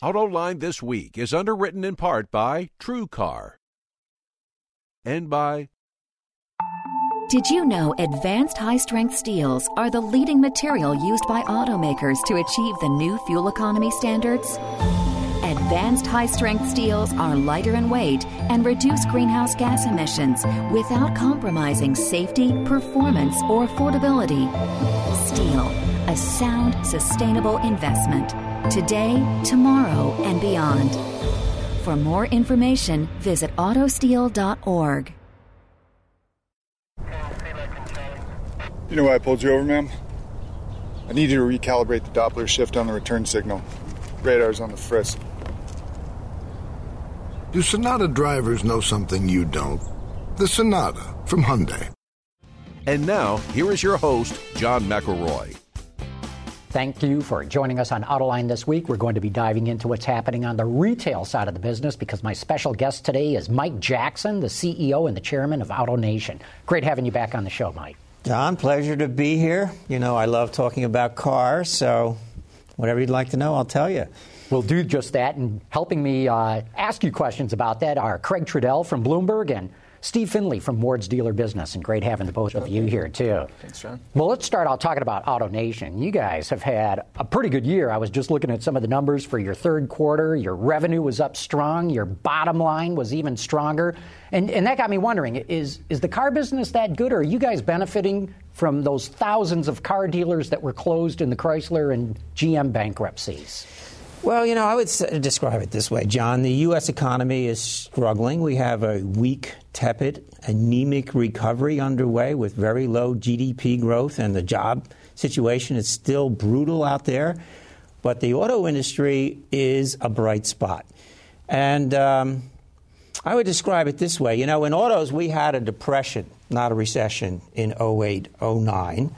AutoLine This Week is underwritten in part by TrueCar and by... Did you know advanced high-strength steels are the leading material used by automakers to achieve the new fuel economy standards? Advanced high-strength steels are lighter in weight and reduce greenhouse gas emissions without compromising safety, performance, or affordability. Steel, a sound, sustainable investment. Today, tomorrow, and beyond. For more information, visit autosteel.org. You know why I pulled you over, ma'am? I need you to recalibrate the Doppler shift on the return signal. Radar's on the frisk. Do Sonata drivers know something you don't? The Sonata from Hyundai. And now, here is your host, John McElroy. Thank you for joining us on AutoLine This Week. We're going to be diving into what's happening on the retail side of the business because my special guest today is Mike Jackson, the CEO and the chairman of AutoNation. Great having you back on the show, Mike. John, pleasure to be here. You know, I love talking about cars, so whatever you'd like to know, I'll tell you. We'll do just that, and helping me ask you questions about that are Craig Trudell from Bloomberg and Steve Finley from Ward's Dealer Business, and great having the both of you here, too. Thanks, John. Well, let's start out talking about AutoNation. You guys have had a pretty good year. I was just looking at some of the numbers for your third quarter. Your revenue was up strong. Your bottom line was even stronger. And that got me wondering, is the car business that good, or are you guys benefiting from those thousands of car dealers that were closed in the Chrysler and GM bankruptcies? Well, you know, I would describe it this way, John. The U.S. economy is struggling. We have a weak, tepid, anemic recovery underway with very low GDP growth, and the job situation is still brutal out there. But the auto industry is a bright spot. And I would describe it this way. You know, in autos, we had a depression, not a recession, in 08, 09.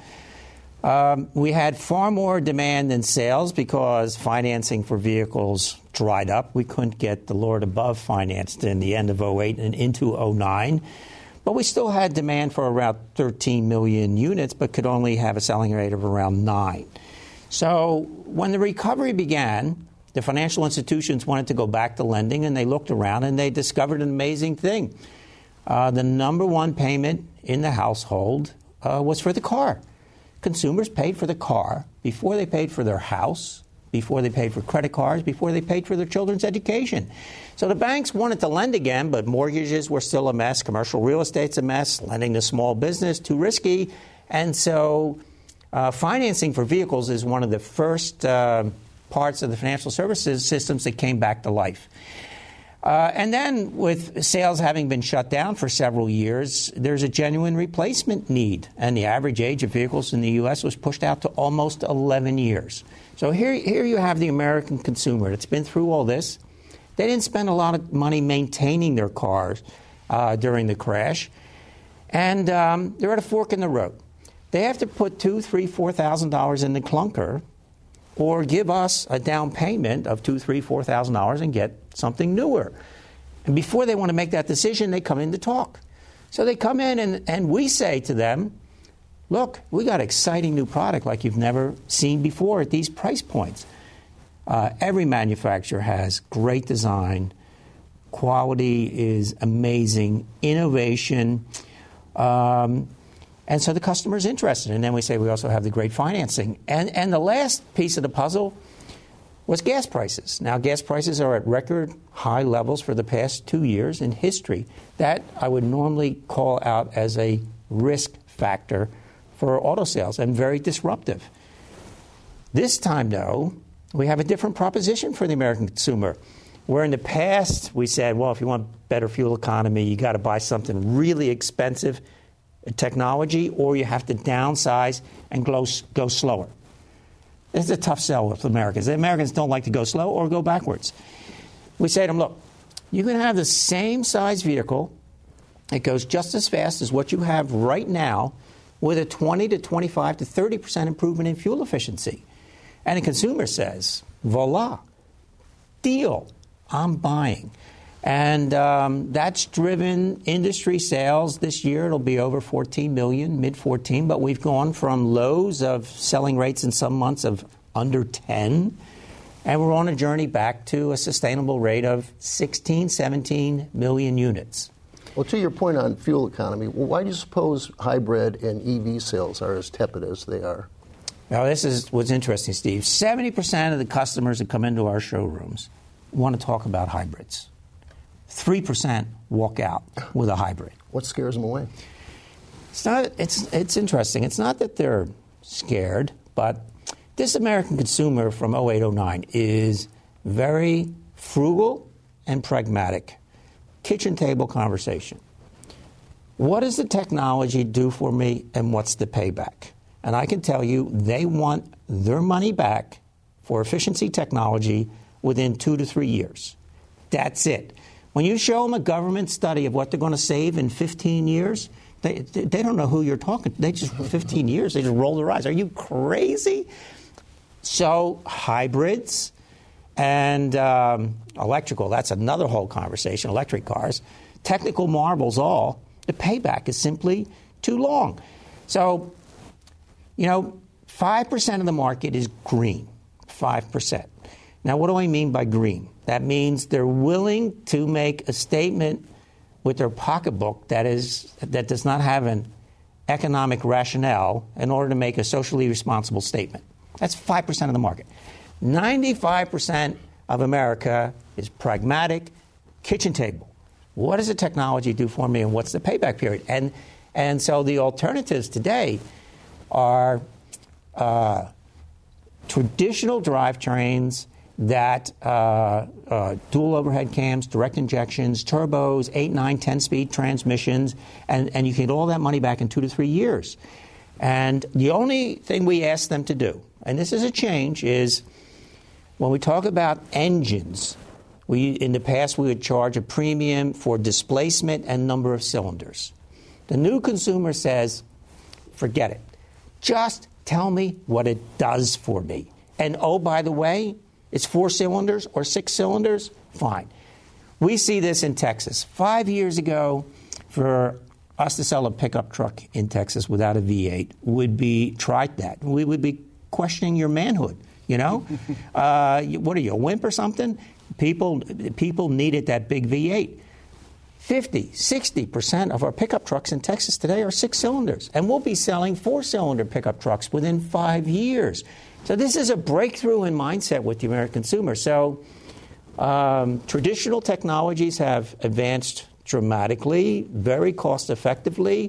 We had far more demand than sales because financing for vehicles dried up. We couldn't get the Lord above financed in the end of 08 and into 09. But we still had demand for around 13 million units, but could only have a selling rate of around 9. So when the recovery began, the financial institutions wanted to go back to lending, and they looked around and they discovered an amazing thing. The number one payment in the household was for the car. Consumers paid for the car before they paid for their house, before they paid for credit cards, before they paid for their children's education. So the banks wanted to lend again, but mortgages were still a mess. Commercial real estate's a mess. Lending to small business, too risky. And so financing for vehicles is one of the first parts of the financial services systems that came back to life. And then with sales having been shut down for several years, there's a genuine replacement need. And the average age of vehicles in the U.S. was pushed out to almost 11 years. So here you have the American consumer that's been through all this. They didn't spend a lot of money maintaining their cars during the crash. And they're at a fork in the road. They have to put $2,000, $3,000, $4,000 in the clunker or give us a down payment of $2,000, $3,000, $4,000 and get something newer. And before they want to make that decision, they come in to talk. So they come in and we say to them, look, we got exciting new product like you've never seen before at these price points. Every manufacturer has great design. Quality is amazing. Innovation. And so the customer's interested. And then we say we also have the great financing. And the last piece of the puzzle was gas prices. Now, gas prices are at record high levels for the past 2 years in history. That I would normally call out as a risk factor for auto sales and very disruptive. This time, though, we have a different proposition for the American consumer. Where in the past we said, well, if you want better fuel economy, you got to buy something really expensive technology, or you have to downsize and go slower. It's a tough sell with Americans. The Americans don't like to go slow or go backwards. We say to them, look, you can have the same size vehicle. It goes just as fast as what you have right now with a 20 to 25 to 30% improvement in fuel efficiency. And the consumer says, voila, deal, I'm buying. And that's driven industry sales this year. It'll be over 14 million, mid-14. But we've gone from lows of selling rates in some months of under 10 And we're on a journey back to a sustainable rate of 16, 17 million units. Well, to your point on fuel economy, why do you suppose hybrid and EV sales are as tepid as they are? Now, this is what's interesting, Steve. 70% of the customers that come into our showrooms want to talk about hybrids. 3% walk out with a hybrid. What scares them away? It's interesting. It's not that they're scared, but this American consumer from 08-09 is very frugal and pragmatic. Kitchen table conversation. What does the technology do for me, and what's the payback? And I can tell you they want their money back for efficiency technology within 2 to 3 years. That's it. When you show them a government study of what they're going to save in 15 years, they don't know who you're talking to. They just, 15 years, they just roll their eyes. Are you crazy? So hybrids and electrical, that's another whole conversation, electric cars. Technical marvels all, the payback is simply too long. So, 5% of the market is green, 5%. Now, what do I mean by green? That means they're willing to make a statement with their pocketbook that does not have an economic rationale in order to make a socially responsible statement. That's 5% of the market. 95% of America is pragmatic, kitchen table. What does the technology do for me, and what's the payback period? And so the alternatives today are traditional drivetrains that dual overhead cams, direct injections, turbos, 8, 9, 10-speed transmissions, and you can get all that money back in 2 to 3 years. And the only thing we ask them to do, and this is a change, is when we talk about engines, in the past we would charge a premium for displacement and number of cylinders. The new consumer says, forget it. Just tell me what it does for me. And oh, by the way, it's 4 cylinders or 6 cylinders? Fine. We see this in Texas. 5 years ago, for us to sell a pickup truck in Texas without a V8 would be trite that. We would be questioning your manhood, What are you, a wimp or something? People needed that big V8. 50, 60% of our pickup trucks in Texas today are 6 cylinders. And we'll be selling 4-cylinder pickup trucks within 5 years. So this is a breakthrough in mindset with the American consumer. So traditional technologies have advanced dramatically, very cost effectively.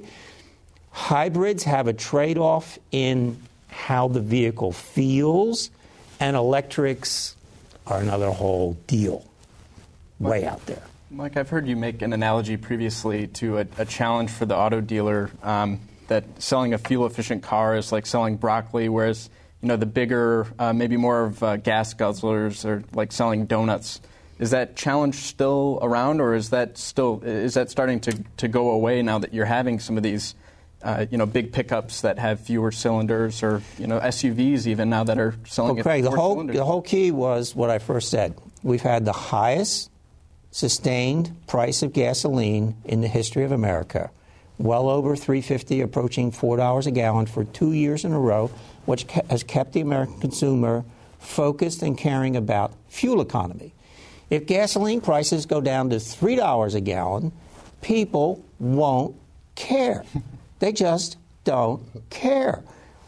Hybrids have a trade-off in how the vehicle feels, and electrics are another whole deal, way out there. Mike, I've heard you make an analogy previously to a challenge for the auto dealer that selling a fuel-efficient car is like selling broccoli, whereas the bigger, maybe more of gas guzzlers are like selling donuts. Is that challenge still around, or is that starting to go away now that you're having some of these big pickups that have fewer cylinders, or SUVs even now that are selling? Well, Craig, the whole key was what I first said. We've had the highest sustained price of gasoline in the history of America, well over $3.50, approaching $4 a gallon for 2 years in a row, which has kept the American consumer focused and caring about fuel economy. If gasoline prices go down to $3 a gallon, people won't care. They just don't care.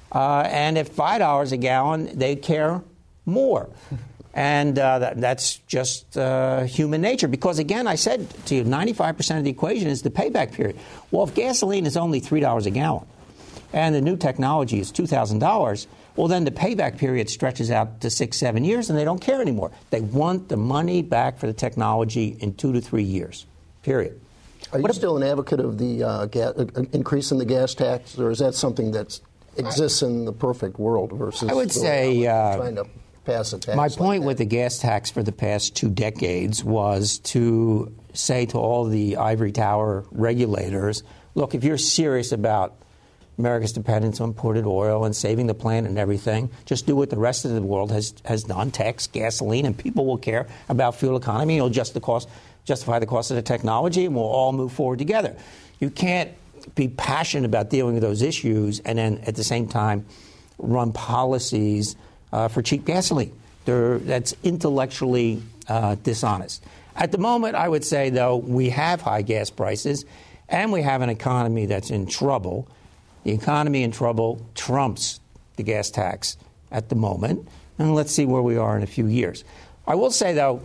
And if $5 a gallon, they care more. And that's just human nature. Because, again, I said to you, 95% of the equation is the payback period. Well, if gasoline is only $3 a gallon and the new technology is $2,000, well, then the payback period stretches out to 6-7 years, and they don't care anymore. They want the money back for the technology in 2 to 3 years, period. Are you still an advocate of the increase in the gas tax, or is that something that exists in the perfect world versus I would say trying to pass a tax? My point with the gas tax for the past 2 decades was to say to all the ivory tower regulators, look, if you're serious about America's dependence on imported oil and saving the planet and everything, just do what the rest of the world has done, tax gasoline, and people will care about fuel economy. It'll justify the cost of the technology, and we'll all move forward together. You can't be passionate about dealing with those issues and then at the same time run policies for cheap gasoline. That's intellectually dishonest. At the moment, I would say, though, we have high gas prices and we have an economy that's in trouble. The economy in trouble trumps the gas tax at the moment, and let's see where we are in a few years. I will say, though,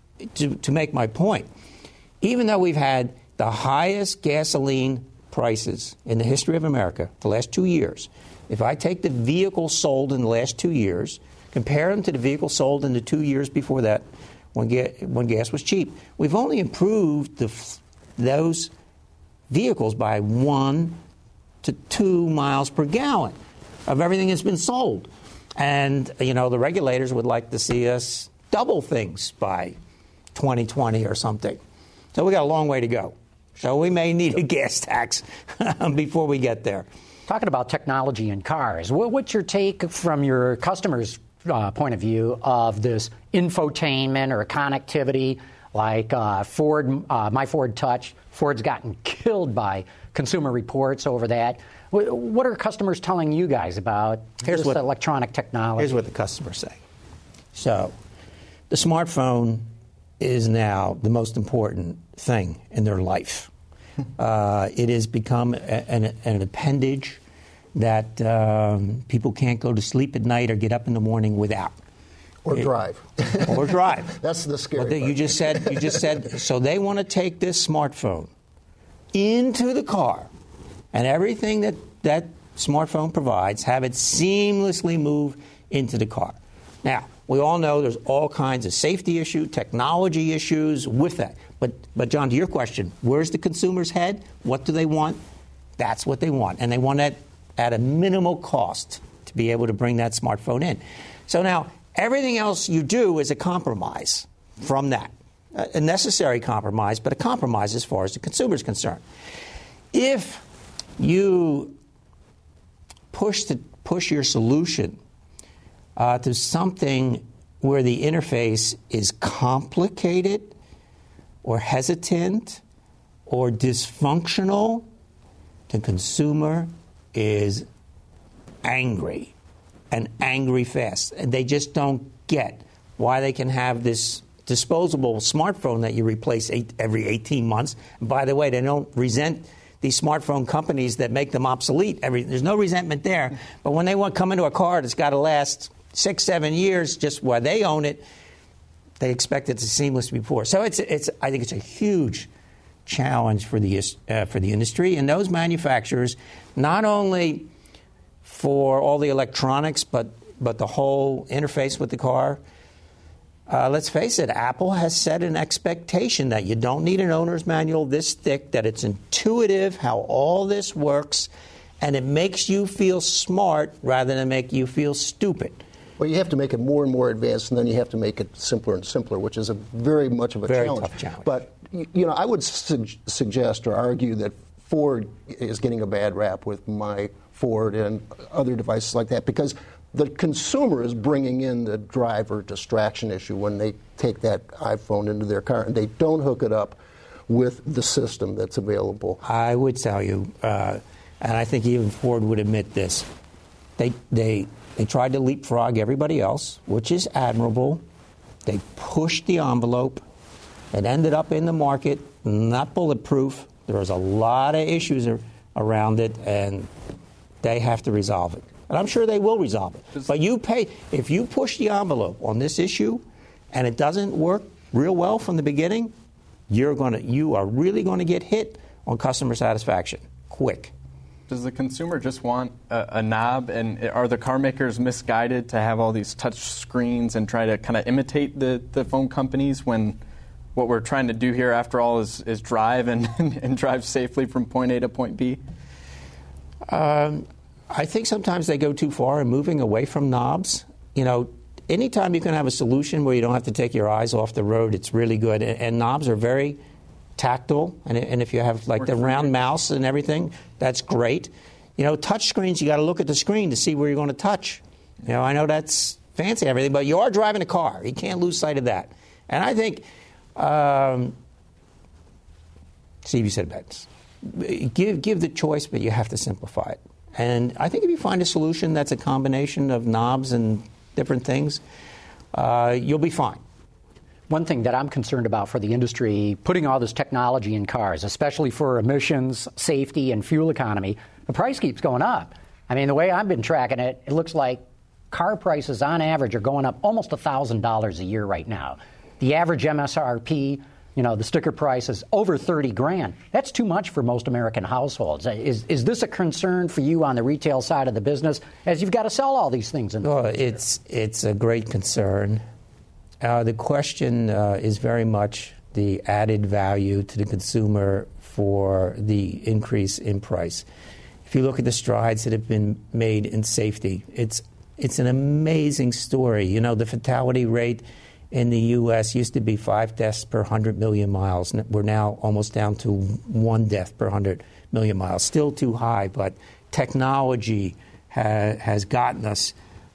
to make my point, even though we've had the highest gasoline prices in the history of America the last 2 years, if I take the vehicles sold in the last 2 years, compare them to the vehicles sold in the 2 years before that, when gas was cheap, we've only improved those vehicles by 1 to 2 miles per gallon of everything that's been sold. And, you know, the regulators would like to see us double things by 2020 or something. So we got a long way to go. So we may need a gas tax before we get there. Talking about technology in cars, what's your take from your customers' point of view of this infotainment or connectivity like Ford, my Ford Touch? Ford's gotten killed by Consumer Reports over that. What are customers telling you guys about this electronic technology? Here's what the customers say. So the smartphone is now the most important thing in their life. It has become an appendage that people can't go to sleep at night or get up in the morning without. Or drive. Or drive. That's the scary part. You just said, so they want to take this smartphone into the car and everything that smartphone provides, have it seamlessly move into the car. Now, we all know there's all kinds of safety issues, technology issues with that. But John, to your question, where's the consumer's head? What do they want? That's what they want. And they want it at a minimal cost to be able to bring that smartphone in. So now, everything else you do is a compromise from that. A necessary compromise, but a compromise as far as the consumer is concerned. If you push your solution to something where the interface is complicated or hesitant or dysfunctional, the consumer is angry, and angry fast. And they just don't get why they can have this disposable smartphone that you replace every 18 months. And by the way, they don't resent these smartphone companies that make them obsolete. There's no resentment there. But when they want to come into a car that's got to last 6-7 years just while they own it, they expect it to seamless before. So I think it's a huge challenge for the industry and those manufacturers, not only for all the electronics, but the whole interface with the car. Let's face it, Apple has set an expectation that you don't need an owner's manual this thick, that it's intuitive how all this works, and it makes you feel smart rather than make you feel stupid. Well, you have to make it more and more advanced, and then you have to make it simpler and simpler, which is very much of a challenge. Tough challenge. But, you know, I would suggest or argue that Ford is getting a bad rap with my Ford and other devices like that because the consumer is bringing in the driver distraction issue when they take that iPhone into their car and they don't hook it up with the system that's available. I would tell you, and I think even Ford would admit this, they tried to leapfrog everybody else, which is admirable. They pushed the envelope. It ended up in the market, not bulletproof. There was a lot of issues around it, and they have to resolve it. And I'm sure they will resolve it. But if you push the envelope on this issue and it doesn't work real well from the beginning, you are really going to get hit on customer satisfaction quick. Does the consumer just want a knob, and are the car makers misguided to have all these touch screens and try to kind of imitate the phone companies when what we're trying to do here, after all, is drive and drive safely from point A to point B? I think sometimes they go too far in moving away from knobs. You know, anytime you can have a solution where you don't have to take your eyes off the road, it's really good. And knobs are very tactile, and if you have like the round mouse and everything, that's great. You know, touch screens, you got to look at the screen to see where you're going to touch. You know, I know that's fancy and everything, but you are driving a car. You can't lose sight of that. And I think, Steve, you said bets. Give the choice, but you have to simplify it. And I think if you find a solution that's a combination of knobs and different things, you'll be fine. One thing that I'm concerned about for the industry, putting all this technology in cars, especially for emissions, safety, and fuel economy, the price keeps going up. I mean, the way I've been tracking it, it looks like car prices on average are going up almost $1,000 a year right now. The average MSRP, the sticker price is over $30,000. That's too much for most American households. Is this a concern for you on the retail side of the business, as you've got to sell all these things? It's a great concern. The question is very much the added value to the consumer for the increase in price. If you look at the strides that have been made in safety, it's an amazing story. The fatality rate in the U.S. used to be 5 deaths per 100 million miles. We're now almost down to 1 death per 100 million miles. Still too high, but technology has gotten us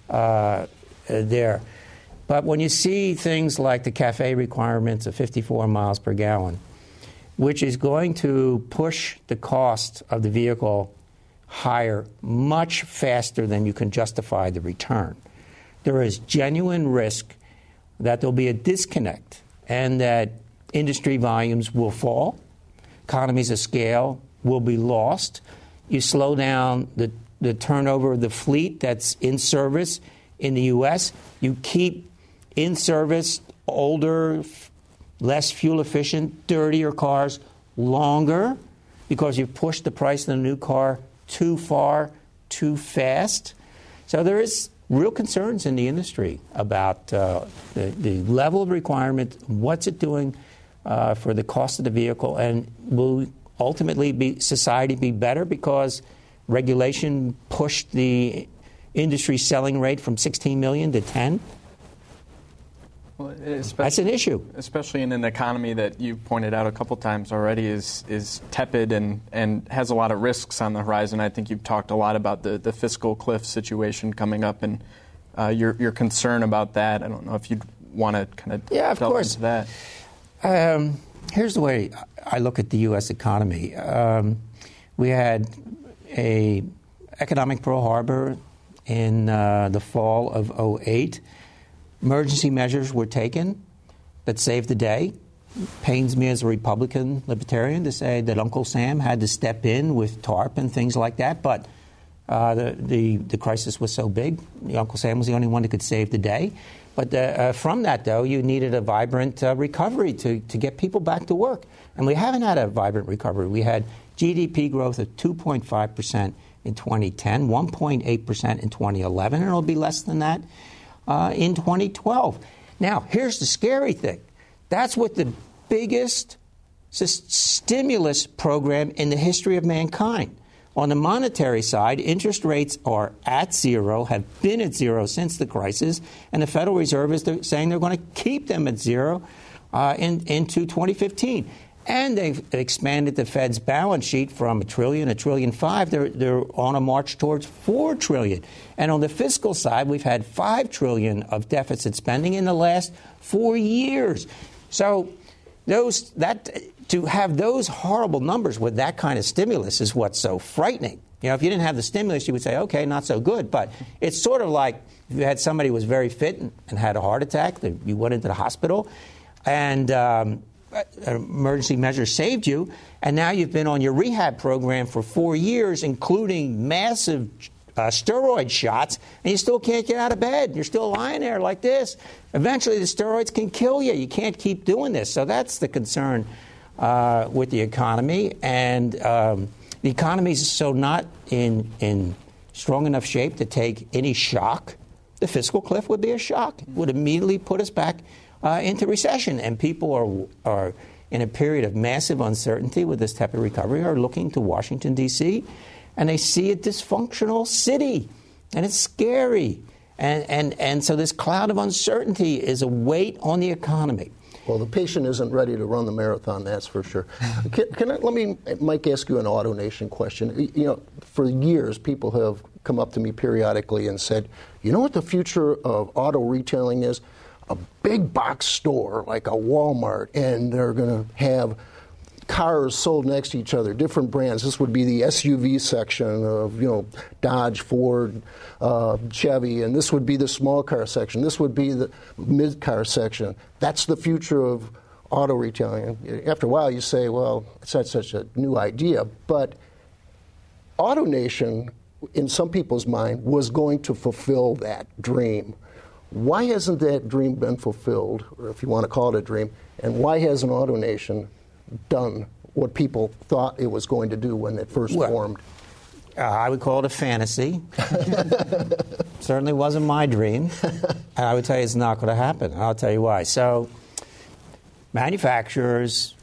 there. But when you see things like the CAFE requirements of 54 miles per gallon, which is going to push the cost of the vehicle higher much faster than you can justify the return, there is genuine risk that there'll be a disconnect and that industry volumes will fall, economies of scale will be lost. You slow down the turnover of the fleet that's in service in the U.S. You keep in service older, less fuel efficient, dirtier cars longer because you've pushed the price of the new car too far, too fast. So there is real concerns in the industry about the level of requirement, what's it doing for the cost of the vehicle, and will ultimately society be better because regulation pushed the industry selling rate from 16 million to 10? Well, that's an issue. Especially in an economy that you pointed out a couple times already is tepid and has a lot of risks on the horizon. I think you've talked a lot about the fiscal cliff situation coming up and your concern about that. I don't know if you'd want to kind of delve into that. Here's the way I look at the U.S. economy. We had a economic Pearl Harbor in the fall of 2008. Emergency measures were taken that saved the day. Pains me as a Republican libertarian to say that Uncle Sam had to step in with TARP and things like that, but the crisis was so big, Uncle Sam was the only one that could save the day. But from that, though, you needed a vibrant recovery to get people back to work. And we haven't had a vibrant recovery. We had GDP growth of 2.5% in 2010, 1.8% in 2011, and it'll be less than that in 2012. Now, here's the scary thing. That's with the biggest stimulus program in the history of mankind. On the monetary side, interest rates are at zero, have been at zero since the crisis, and the Federal Reserve is saying they're going to keep them at zero into 2015. And they've expanded the Fed's balance sheet from $1 trillion to $1.5 trillion. They're on a march towards $4 trillion. And on the fiscal side, we've had $5 trillion of deficit spending in the last 4 years. So to have those horrible numbers with that kind of stimulus is what's so frightening. If you didn't have the stimulus, you would say, okay, not so good. But it's sort of like if you had somebody who was very fit and had a heart attack, you went into the hospital, and emergency measures saved you, and now you've been on your rehab program for 4 years, including massive steroid shots, and you still can't get out of bed. You're still lying there like this. Eventually, the steroids can kill you. You can't keep doing this. So that's the concern with the economy. And the economy is so not in strong enough shape to take any shock. The fiscal cliff would be a shock. It would immediately put us back into recession. And people are in a period of massive uncertainty with this type of recovery, are looking to Washington, D.C., and they see a dysfunctional city, and it's scary. And so this cloud of uncertainty is a weight on the economy. Well, the patient isn't ready to run the marathon, that's for sure. Let me, Mike, ask you an AutoNation question. For years, people have come up to me periodically and said, you know what the future of auto retailing is? A big box store like a Walmart, and they're going to have cars sold next to each other, different brands. This would be the SUV section of, Dodge, Ford, Chevy, and this would be the small car section. This would be the mid-car section. That's the future of auto retailing. After a while, you say, well, it's not such a new idea, but AutoNation, in some people's mind, was going to fulfill that dream. Why hasn't that dream been fulfilled, or if you want to call it a dream, and why hasn't AutoNation done what people thought it was going to do when it first formed? I would call it a fantasy. Certainly wasn't my dream. And I would tell you it's not going to happen. I'll tell you why. So manufacturers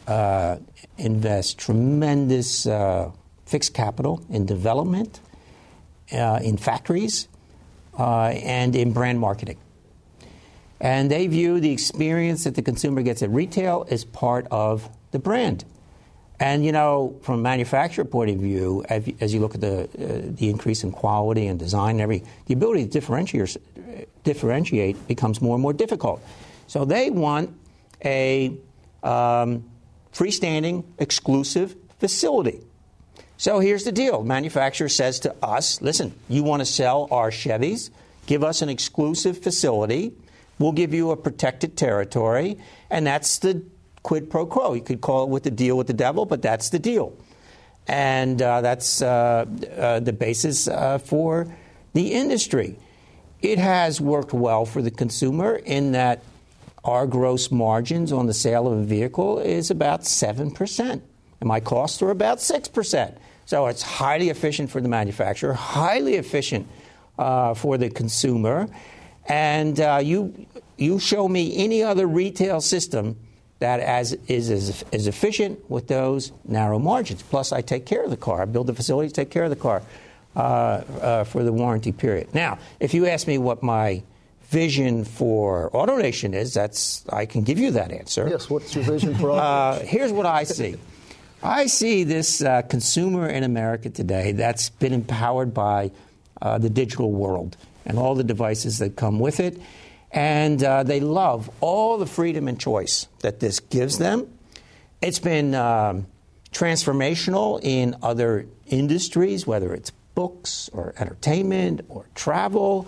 invest tremendous fixed capital in development, in factories, and in brand marketing. And they view the experience that the consumer gets at retail as part of the brand. And, from a manufacturer point of view, as you look at the increase in quality and design, the ability to differentiate becomes more and more difficult. So they want a freestanding, exclusive facility. So here's the deal. Manufacturer says to us, listen, you want to sell our Chevys? Give us an exclusive facility. We'll give you a protected territory. And that's the quid pro quo. You could call it with the deal with the devil, but that's the deal. And that's the basis for the industry. It has worked well for the consumer in that our gross margins on the sale of a vehicle is about 7%. And my costs are about 6%. So it's highly efficient for the manufacturer, highly efficient for the consumer. And you show me any other retail system that is as efficient with those narrow margins. Plus, I take care of the car. I build the facility to take care of the car for the warranty period. Now, if you ask me what my vision for AutoNation is, I can give you that answer. Yes, what's your vision for AutoNation? Here's what I see. I see this consumer in America today that's been empowered by the digital world and all the devices that come with it. And they love all the freedom and choice that this gives them. It's been transformational in other industries, whether it's books or entertainment or travel.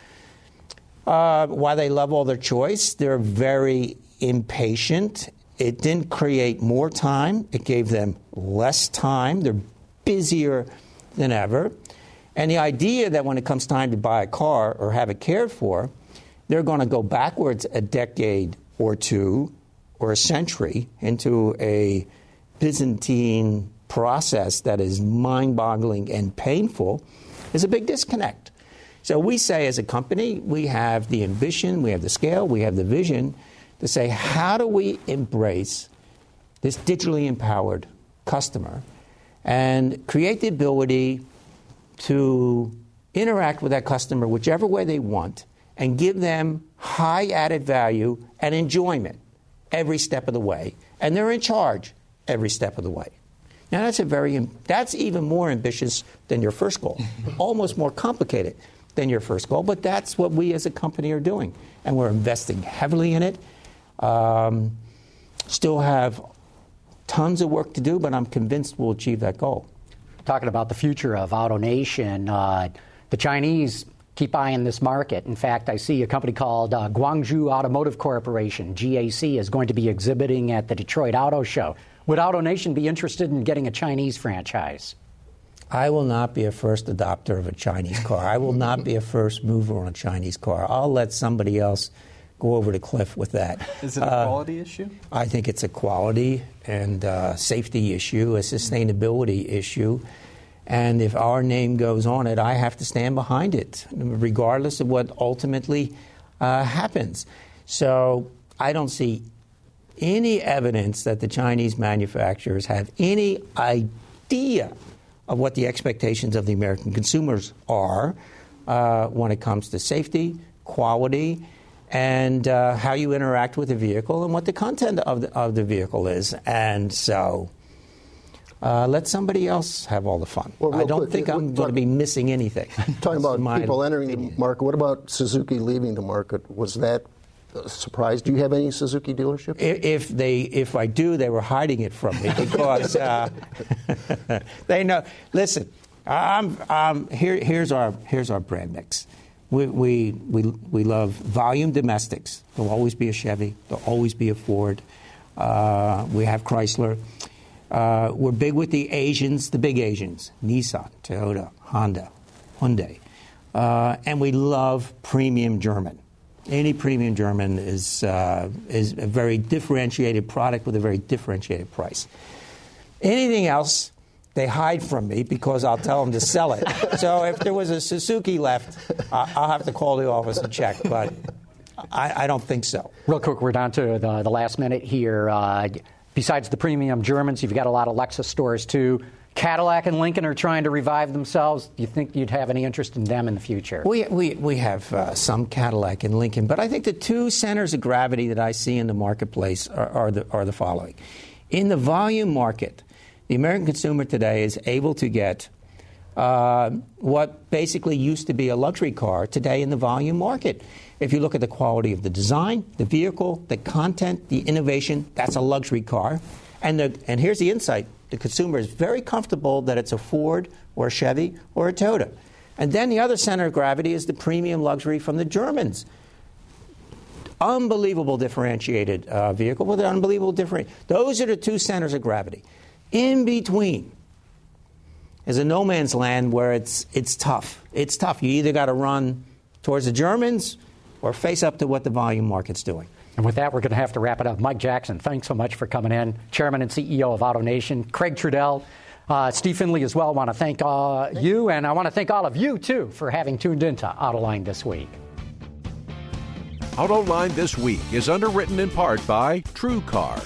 While they love all their choice, they're very impatient. It didn't create more time. It gave them less time. They're busier than ever. And the idea that when it comes time to buy a car or have it cared for, they're going to go backwards a decade or two or a century into a Byzantine process that is mind-boggling and painful is a big disconnect. So we say as a company, we have the ambition, we have the scale, we have the vision to say, how do we embrace this digitally empowered customer and create the ability to interact with that customer whichever way they want and give them high added value and enjoyment every step of the way. And they're in charge every step of the way. Now, that's even more ambitious than your first goal, almost more complicated than your first goal, but that's what we as a company are doing. And we're investing heavily in it. Still have tons of work to do, but I'm convinced we'll achieve that goal. Talking about the future of AutoNation, the Chinese keep eyeing this market. In fact, I see a company called Guangzhou Automotive Corporation, GAC, is going to be exhibiting at the Detroit Auto Show. Would AutoNation be interested in getting a Chinese franchise? I will not be a first adopter of a Chinese car. I will not be a first mover on a Chinese car. I'll let somebody else go over the cliff with that. Is it a quality issue? I think it's a quality and safety issue, a sustainability issue. And if our name goes on it, I have to stand behind it, regardless of what ultimately happens. So I don't see any evidence that the Chinese manufacturers have any idea of what the expectations of the American consumers are when it comes to safety, quality, and how you interact with the vehicle and what the content of the vehicle is. And so let somebody else have all the fun. Well, I don't think I'm going to be missing anything. Talking about people entering the market, what about Suzuki leaving the market? Was that surprised. Do you have any Suzuki dealerships? If I do, they were hiding it from me because they know. Listen, here's our brand mix. We love volume domestics. There'll always be a Chevy. There'll always be a Ford. We have Chrysler. We're big with the Asians, the big Asians: Nissan, Toyota, Honda, Hyundai, and we love premium German. Any premium German is a very differentiated product with a very differentiated price. Anything else, they hide from me because I'll tell them to sell it. So if there was a Suzuki left, I'll have to call the office and check, but I don't think so. Real quick, we're down to the last minute here. Besides the premium Germans, you've got a lot of Lexus stores, too. Cadillac and Lincoln are trying to revive themselves. Do you think you'd have any interest in them in the future? We have some Cadillac and Lincoln, but I think the two centers of gravity that I see in the marketplace are the following. In the volume market, the American consumer today is able to get what basically used to be a luxury car today in the volume market. If you look at the quality of the design, the vehicle, the content, the innovation, that's a luxury car. And here's the insight. The consumer is very comfortable that it's a Ford or a Chevy or a Toyota. And then the other center of gravity is the premium luxury from the Germans. Unbelievable differentiated vehicle with an unbelievable different. Those are the two centers of gravity. In between is a no man's land where it's tough. It's tough. You either got to run towards the Germans or face up to what the volume market's doing. And with that, we're going to have to wrap it up. Mike Jackson, thanks so much for coming in. Chairman and CEO of AutoNation. Craig Trudell, Steve Finley as well. I want to thank you, and I want to thank all of you, too, for having tuned into AutoLine this week. AutoLine This Week is underwritten in part by TrueCar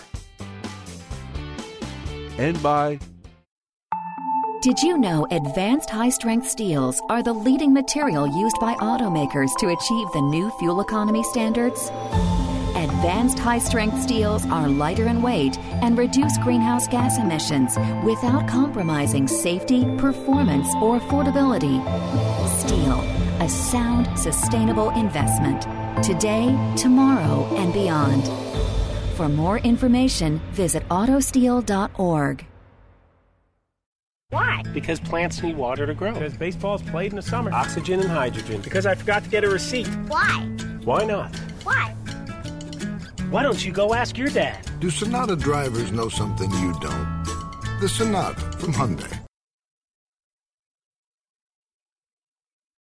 and by... Did you know advanced high-strength steels are the leading material used by automakers to achieve the new fuel economy standards? Advanced high-strength steels are lighter in weight and reduce greenhouse gas emissions without compromising safety, performance, or affordability. Steel, a sound, sustainable investment. Today, tomorrow, and beyond. For more information, visit autosteel.org. Why? Because plants need water to grow. Because baseball's played in the summer. Oxygen and hydrogen. Because I forgot to get a receipt. Why? Why not? Why? Why don't you go ask your dad? Do Sonata drivers know something you don't? The Sonata from Hyundai.